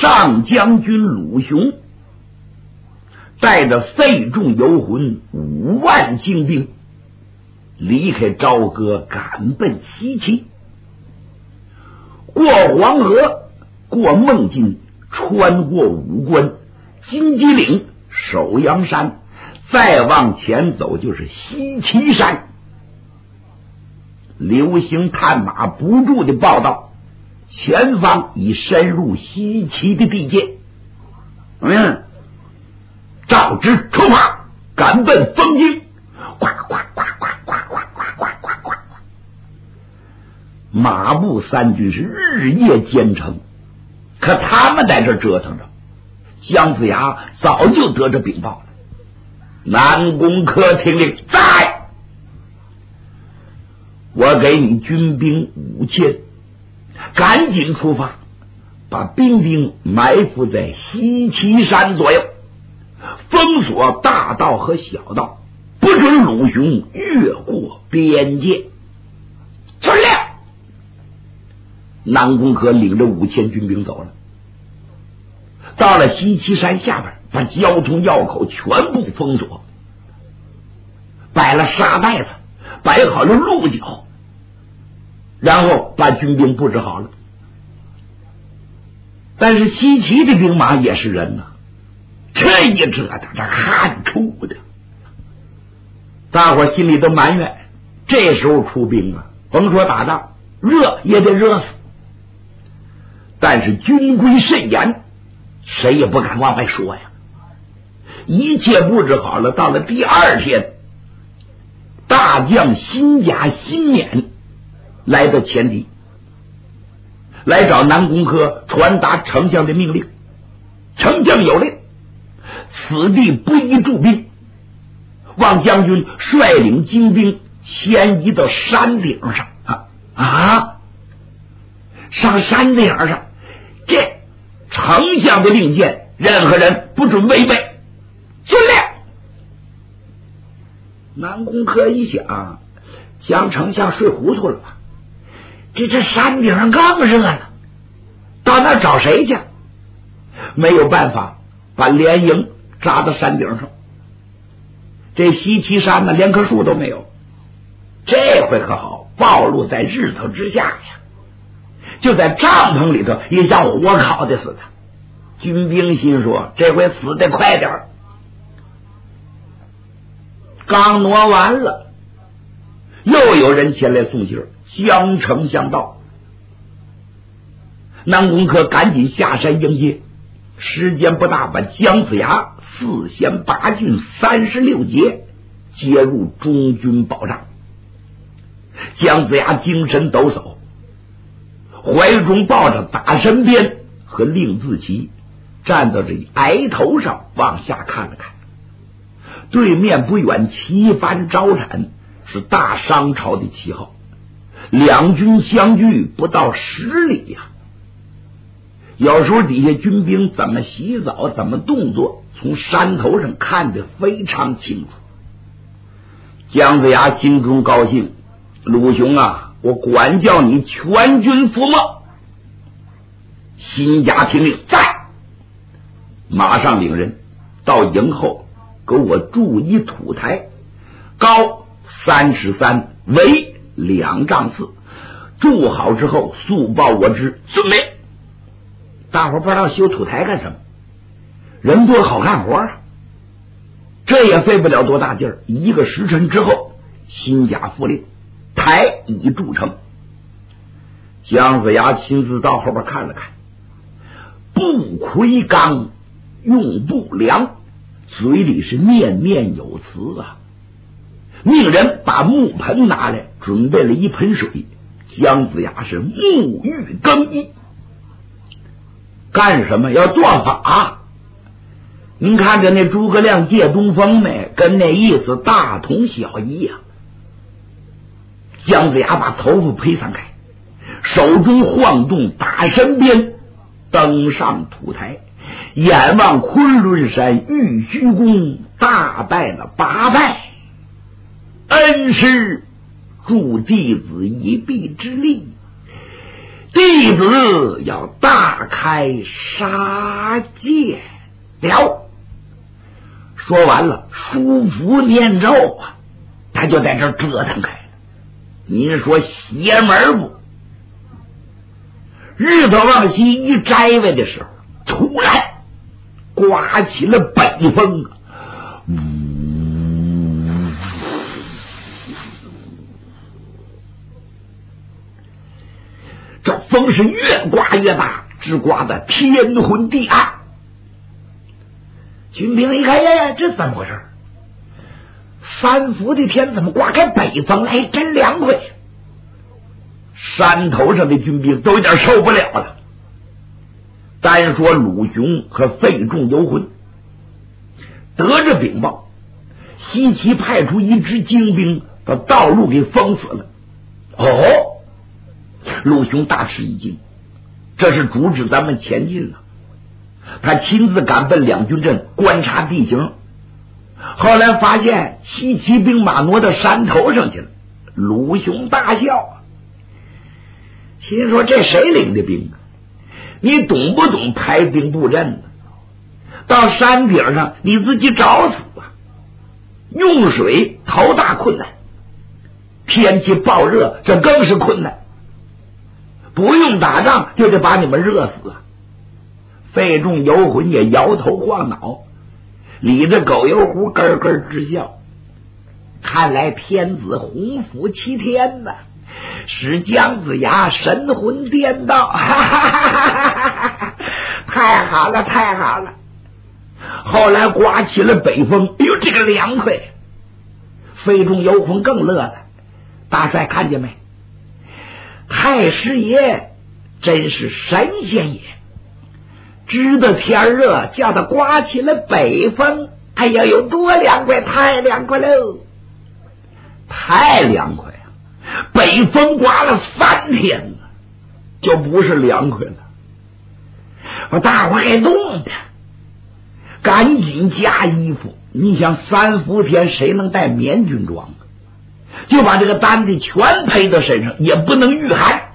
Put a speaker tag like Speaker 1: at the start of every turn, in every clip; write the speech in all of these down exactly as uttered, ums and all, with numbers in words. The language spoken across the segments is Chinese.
Speaker 1: 上将军鲁雄带着费仲游魂五万精兵离开朝歌，赶奔西岐。过黄河，过孟津，穿过武关、金鸡岭、首阳山，再往前走就是西岐山。流星探马不住的报道，前方已深入西岐的地界。嗯，召之出马，赶奔丰京。呱呱呱呱呱呱呱呱呱呱呱！马步三军是日夜兼程，可他们在这折腾着，姜子牙早就得着禀报了。南宫科听令，在，我给你军兵五千，赶紧出发，把兵丁埋伏在西岐山左右，封锁大道和小道，不准鲁雄越过边界。传令！南宫科领着五千军兵走了，到了西岐山下边，把交通要口全部封锁，摆了沙袋子，摆好了鹿角，然后把军兵布置好了。但是西岐的兵马也是人呐、啊，这一折腾，这汗出的，大伙心里都埋怨，这时候出兵啊，甭说打仗，热也得热死。但是军规甚严，谁也不敢往外说呀。一切布置好了，到了第二天，大将辛甲、辛勉来到前敌，来找南宫科传达丞相的命令。丞相有令，此地不宜驻兵，望将军率领精兵迁移到山顶上啊啊！上山顶上，这丞相的令箭，任何人不准违背。遵令。南宫科一想，姜丞相睡糊涂了吧？这这山顶上更热了，到那找谁去？没有办法，把连营扎到山顶上。这西岐山呢，连棵树都没有。这回可好，暴露在日头之下呀！就在帐篷里头，也像火烤的似的。军兵心说，这回死得快点儿。刚挪完了，又有人前来送信儿，姜丞相到。南宫科赶紧下山迎接，时间不大，把姜子牙四贤八郡三十六节接入中军保障。姜子牙精神抖擞，怀中抱着打神鞭和令字旗，站到这崖头上往下看了看。对面不远旗帆招展，是大商朝的旗号，两军相距不到十里呀、啊。有时候底下军兵怎么洗澡，怎么动作，从山头上看得非常清楚。姜子牙心中高兴，鲁雄啊，我管教你全军覆没。辛甲听令，在，马上领人到营后，给我筑一土台，高三尺三，围两丈四。筑好之后，速报我知。遵命。大伙不知道修土台干什么，人多好干活啊。这也费不了多大劲儿，一个时辰之后，辛甲复令，台已筑成。姜子牙亲自到后边看了看，不魁罡，用不良，嘴里是念念有词啊。命人把木盆拿来，准备了一盆水。姜子牙是沐浴更衣，干什么？要做法。您看着那诸葛亮借东风没，跟那意思大同小异呀、啊。姜子牙把头发披散开，手中晃动打神鞭，登上土台，眼望昆仑山玉虚宫，大拜了八拜，恩师助弟子一臂之力， 弟子要大开杀戒了。说完了，书符念咒啊，他就在这折腾开了。您说邪门不？日头往西一摘位的时候，突然刮起了北风啊！嗯，这风是越刮越大，直刮得天昏地暗。军兵一看，呀呀，这怎么回事？三伏的天怎么刮开北风来？真凉快！山头上的军兵都有点受不了了。单说鲁雄和费仲游魂得着禀报，西岐派出一支精兵把道路给封死了。哦，鲁雄大吃一惊，这是阻止咱们前进了。他亲自赶奔两军阵观察地形，后来发现西岐兵马挪到山头上去了。鲁雄大笑，心说这谁领的兵啊？你懂不懂排兵布阵呢？到山顶上你自己找死啊！用水头大困难，天气暴热这更是困难，不用打仗就得把你们热死啊！费仲游魂也摇头晃脑，理着狗油壶咯咯直笑。看来天子洪福齐天呐，使姜子牙神魂颠倒，哈哈哈哈哈哈！太好了，太好了！后来刮起了北风，哎呦，这个凉快！费仲游魂更乐了，大帅看见没？太师爷真是神仙也，知道天热，叫他刮起了北风。哎呀，有多凉快，太凉快喽！太凉快啊！北风刮了三天了，就不是凉快了。我大伙还冻的，赶紧加衣服。你想三伏天谁能带棉军装啊？就把这个单子全配到身上，也不能御寒。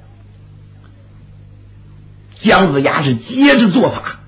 Speaker 1: 姜子牙是接着做法。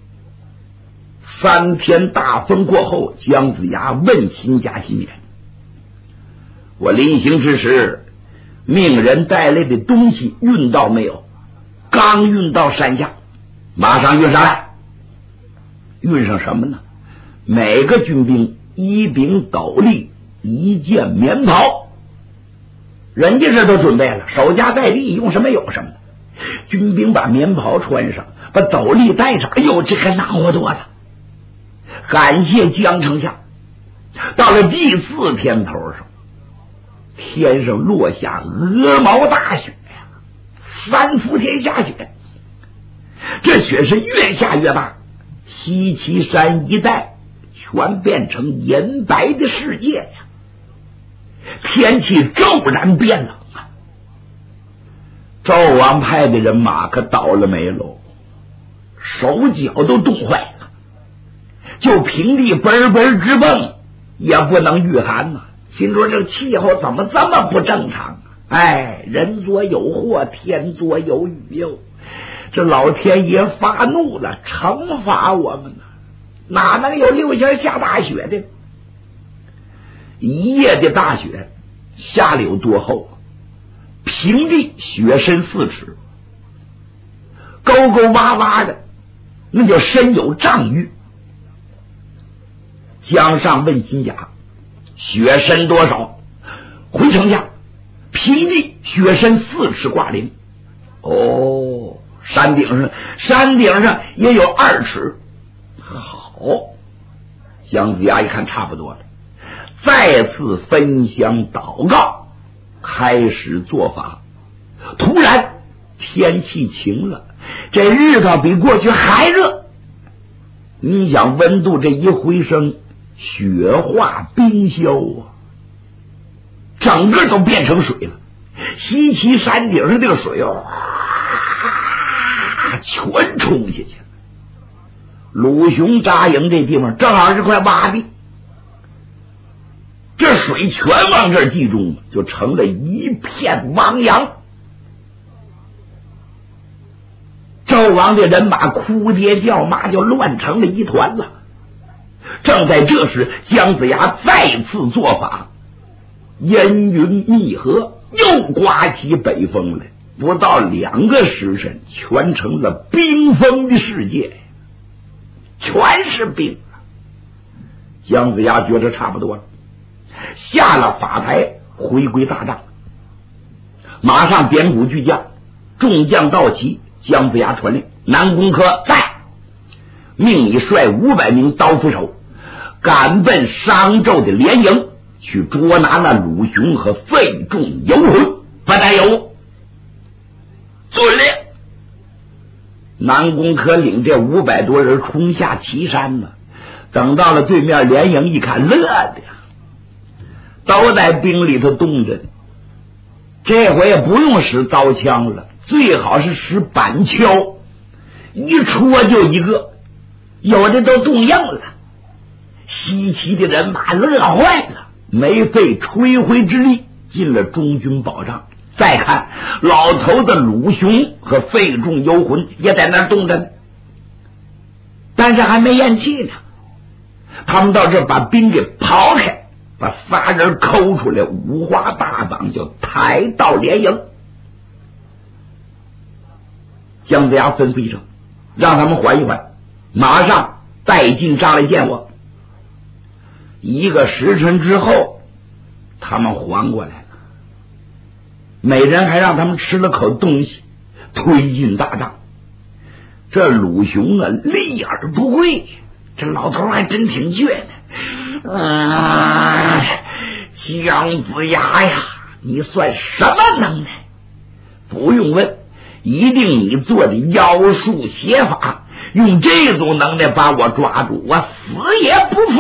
Speaker 1: 三天大风过后，姜子牙问心加心言：我临行之时，命人带来的东西运到没有？刚运到山下，马上运上来。运上什么呢？每个军兵一柄斗笠，一件棉袍。人家这都准备了，守家在地，用什么有什么。军兵把棉袍穿上，把斗笠戴上，哎呦，这个暖和多了。感谢江丞相。到了第四天头上，天上落下鹅毛大雪呀，三伏天下雪，这雪是越下越大，西岐山一带全变成银白的世界呀，天气骤然变冷啊！纣王派的人马可倒了霉喽，手脚都冻坏了，就平地奔奔直蹦，也不能御寒呐、啊。心说这气候怎么这么不正常啊？哎，人作有祸，天作有雨哟！这老天爷发怒了，惩罚我们呢，哪能有六星下大雪的？一夜的大雪下了有多厚？平地雪深四尺，沟沟洼洼的，那叫深有丈余。江上问金甲，雪深多少？回丞相，平地雪深四尺挂零。哦，山顶上山顶上也有二尺。好，姜子牙一看差不多了，再次分香祷告，开始做法。突然天气晴了，这日头比过去还热。你想温度这一回升，雪化冰消啊，整个都变成水了。西岐山顶上这个水哦，全冲下去了。鲁雄扎营这地方正好是块洼地，这水全往这儿集中，就成了一片汪洋。 纣王的人马哭爹叫骂，就乱成了一团了。正在这时，姜子牙再次做法，烟云密合，又刮起北风来。不到两个时辰，全成了冰封的世界，全是冰。姜子牙觉得差不多了，下了法台，回归大帐，马上点鼓巨将，众将到齐。姜子牙传令，南宫轲在，命你率五百名刀斧手赶奔商纣的连营，去捉拿那鲁雄和费仲游魂，不但有误。遵令。南宫轲领这五百多人冲下岐山呢，等到了对面连营一看，乐的都在冰里头冻着，这回也不用使刀枪了，最好是使板锹，一戳就一个，有的都冻硬了。西岐的人马乐坏了，没费吹灰之力进了中军保障。再看老头子鲁雄和费仲游魂也在那儿冻着呢，但是还没咽气呢。他们到这把冰给刨开，把仨人抠出来，五花大绑就抬到连营。姜子牙吩咐一声，让他们缓一缓，马上带进帐来见我。一个时辰之后，他们缓过来了，每人还让他们吃了口东西，推进大帐。这鲁雄啊，立而不跪，这老头还真挺倔的。啊，姜子牙呀，你算什么能耐？不用问，一定你做的妖术邪法，用这种能耐把我抓住，我死也不服。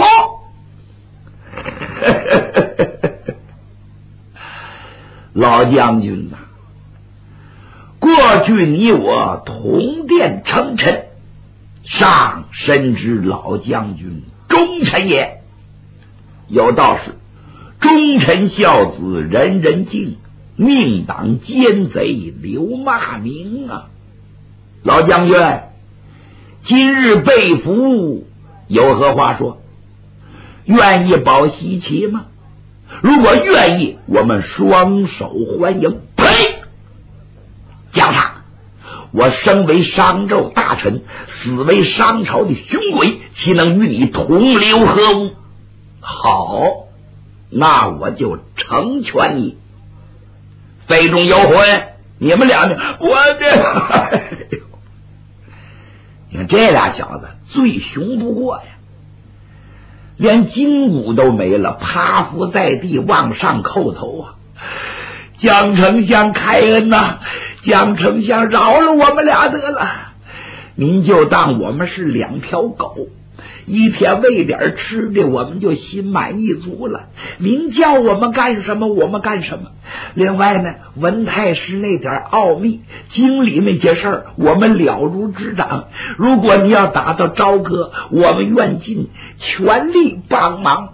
Speaker 1: 老将军呐、啊，过去你我同殿称臣，上深知老将军忠臣也。有道是，忠臣孝子人人敬，命党奸贼留骂名啊。老将军，今日被俘，有何话说？愿意保西岐吗？如果愿意，我们双手欢迎。呸！姜尚，我身为商纣大臣，死为商朝的凶鬼，岂能与你同流合污？好，那我就成全你。费仲游魂，你们俩呢？我的，你看这俩小子最凶不过呀，连筋骨都没了，趴伏在地往上叩头啊！姜丞相开恩呐、啊！姜丞相饶了我们俩得了，您就当我们是两条狗，一天喂点吃的，我们就心满意足了。您叫我们干什么，我们干什么。另外呢，文太师那点奥秘，经理那些事儿，我们了如指掌。如果你要打到朝歌，我们愿尽全力帮忙。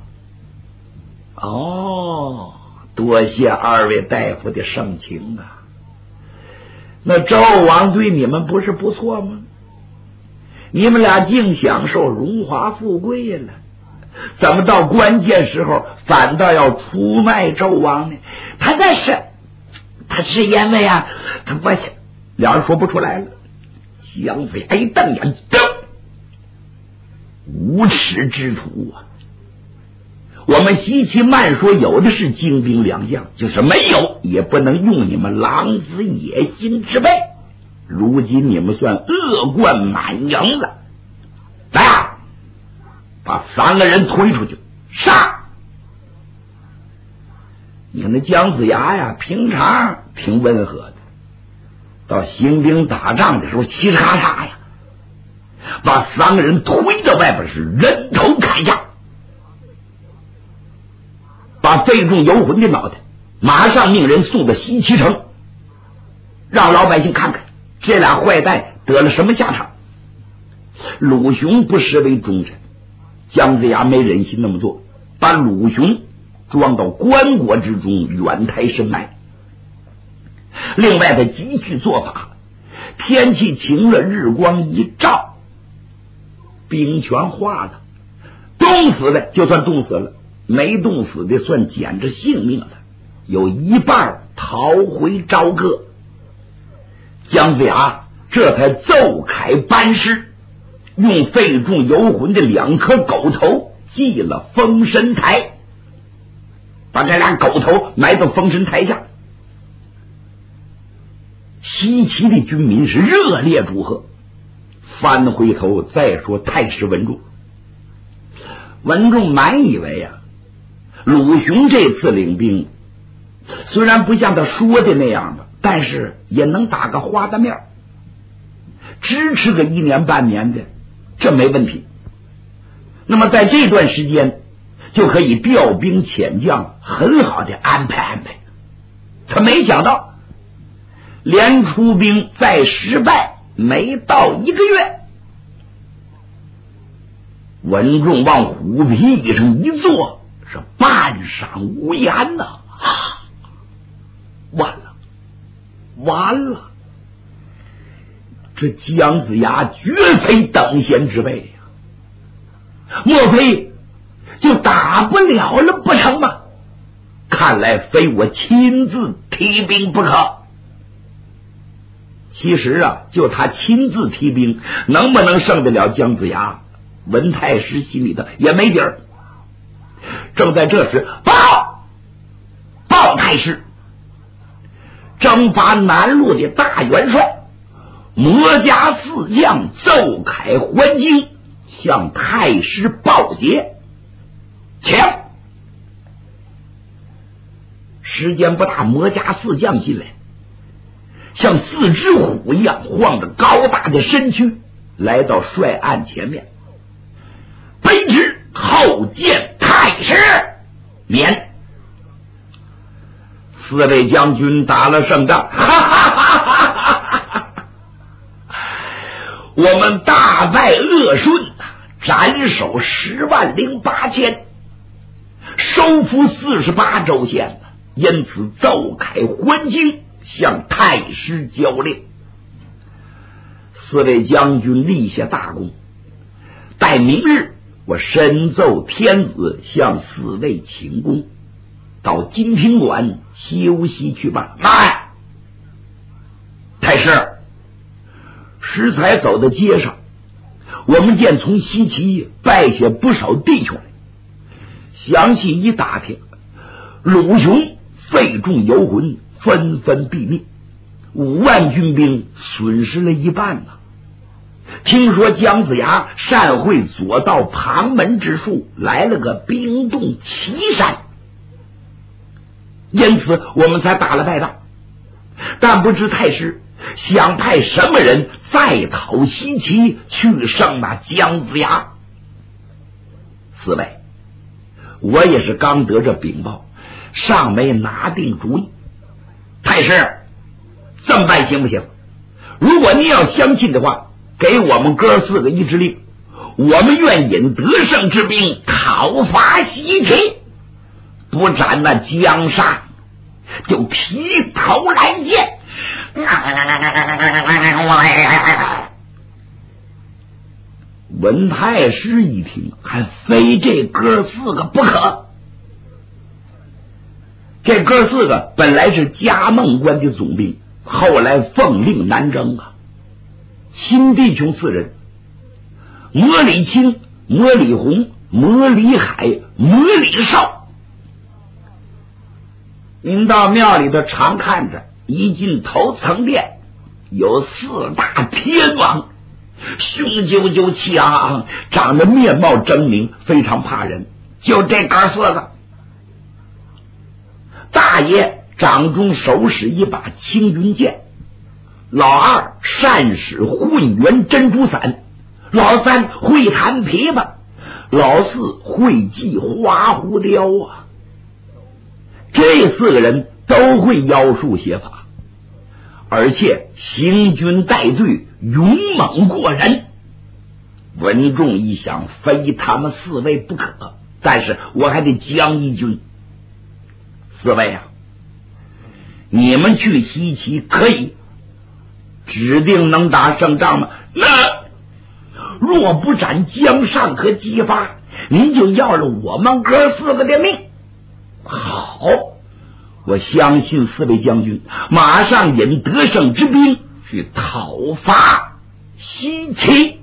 Speaker 1: 哦，多谢二位大夫的盛情啊！那纣王对你们不是不错吗？你们俩净享受荣华富贵了，怎么到关键时候反倒要出卖纣王呢？他那是，他是因为啊，他我俩人说不出来了。姜子牙一瞪眼，瞪，无耻之徒啊！我们西岐慢说有的是精兵良将，就是没有也不能用你们狼子野心之辈。如今你们算恶贯满盈了，来啊，把三个人推出去杀！你看那姜子牙呀，平常挺温和的，到行兵打仗的时候嘁哩咔嚓呀，把三个人推到外边是人头砍下，把费仲游魂的脑袋马上命人送到西岐城，让老百姓看看这俩坏蛋得了什么下场。鲁雄不失为忠臣，姜子牙没忍心那么做，把鲁雄装到棺椁之中，远抬深埋。另外他继续做法， 天气晴了，日光一照，冰全化了，冻死的就算冻死了，没冻死的算捡着性命了，有一半逃回朝歌。姜子牙这才奏开班师，用费仲游魂的两颗狗头祭了封神台，把这俩狗头埋到封神台下。西岐的军民是热烈祝贺。翻回头再说太师文仲，文仲满以为啊，鲁雄这次领兵虽然不像他说的那样的，但是也能打个花大面，支持个一年半年的，这没问题。那么在这段时间就可以调兵遣将，很好的安排安排。他没想到连出兵再失败没到一个月，文仲往虎皮上一坐，是半晌无言呐、啊！完了，完了！这姜子牙绝非等闲之辈呀、啊，莫非就打不了了不成吗？看来非我亲自提兵不可。其实啊，就他亲自提兵，能不能胜得了姜子牙，文太师心里头也没底儿。正在这时，报报太师，征伐南路的大元帅魔家四将奏凯还京，向太师报捷。请。时间不大，魔家四将进来，像四只虎一样晃着高大的身躯来到帅案前面，卑职叩见太师。免。四位将军打了胜仗，哈哈哈哈哈哈！我们大败鄂顺，斩首十万零八千，收复四十八州县，因此奏凯还京，向太师交令。四位将军立下大功，待明日我深奏天子，向四位请功，到金庭馆休息去吧。来，太师，适才走到街上，我们见从西岐败下不少弟兄来，详细一打听，鲁雄、费仲游魂纷纷毙命，五万军兵损失了一半呢。听说姜子牙善会左道旁门之术，来了个冰冻岐山，因此我们才打了败仗。但不知太师想派什么人再讨西岐，去胜那姜子牙。四位，我也是刚得这禀报，尚没拿定主意。太师，这么办行不行？如果您要相信的话，给我们哥四个一支令，我们愿引得胜之兵讨伐西岐，不斩那江杀，就提头来见。文太师一听，还非这哥四个不可。这哥四个本来是嘉梦关的总兵，后来奉令南征啊。亲弟兄四人，魔里青、魔里红、魔里海、魔里少。您到庙里头常看着，一进头层殿有四大天王，雄赳赳气昂昂，长得面貌狰狞，非常怕人。就这哥四个，大爷掌中手使一把青云剑，老二善使混元珍珠伞，老三会弹琵琶，老四会系花狐雕啊。这四个人都会妖术邪法，而且行军带队，勇猛过人。文仲一想，非他们四位不可，但是我还得将一军。四位啊，你们去西岐可以， 指定能打胜仗吗？那若不斩江上和姬发，你就要了我们哥四个的命。好，我相信四位将军马上引得胜之兵去讨伐西岐。